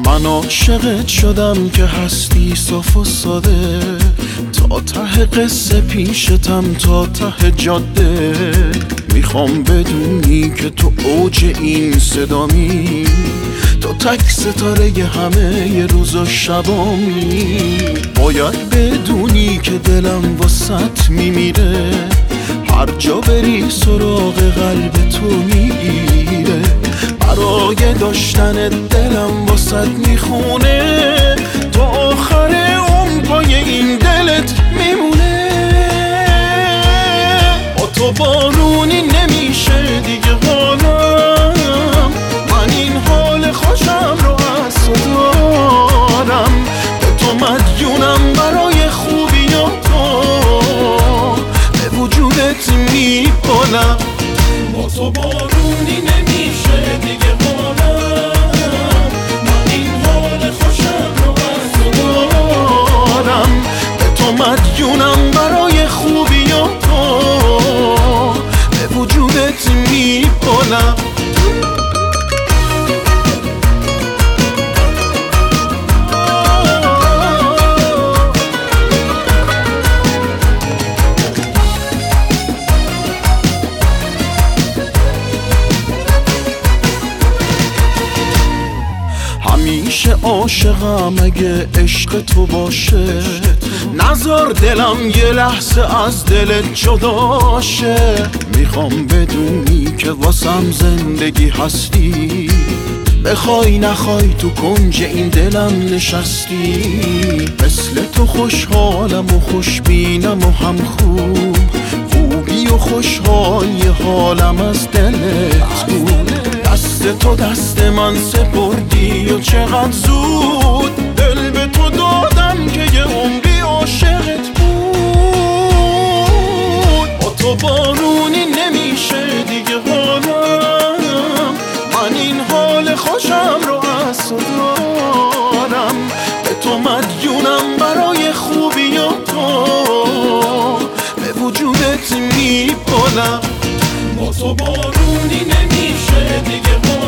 من عاشقت شدم که هستی صاف و ساده، تا ته قصه پیشتم تا ته جاده. میخوام بدونی که تو اوج این صدامی، تو تک ستاره همه روز و شبامی. باید بدونی که دلم واسط میمیره، هر جا بری سراغ قلب تو میگیره. برای داشتن دلم واسط میخونه، تا آخر اون پای این دلت میمونه. با تو بارونی نمیشه دیگه حالم، من این حال خوشم رو از تو دارم. به تو مدیونم برای خوبی تو، به وجودت میپالم. با تو بارونی نمیشه دیگه حالم، من این حال خوشم رو از تو دارم. به تو مدیونم برای خوبی تو، به وجودت میپالم. همیشه عاشقم اگه عشق تو باشه، نذار دلم یه لحظه از دلت جدا شه. میخوام بدونی که واسم زندگی هستی، بخوای نخوای تو کنج این دلم نشستی. مثل تو خوشحالم و خوشبینم و هم خوبی و خوشحالی حالم از دلت بود. دست تو دست من سپردی و چقدر زود، دل به تو دادم که یه عمری عاشقت بود. با تو بارونی نمیشه دیگه حالم، من این حال خوشم رو از تو دارم. به تو مدیونم برای خوبی تو، به وجودت میپالم. با تو بارونی نمیشه دیگه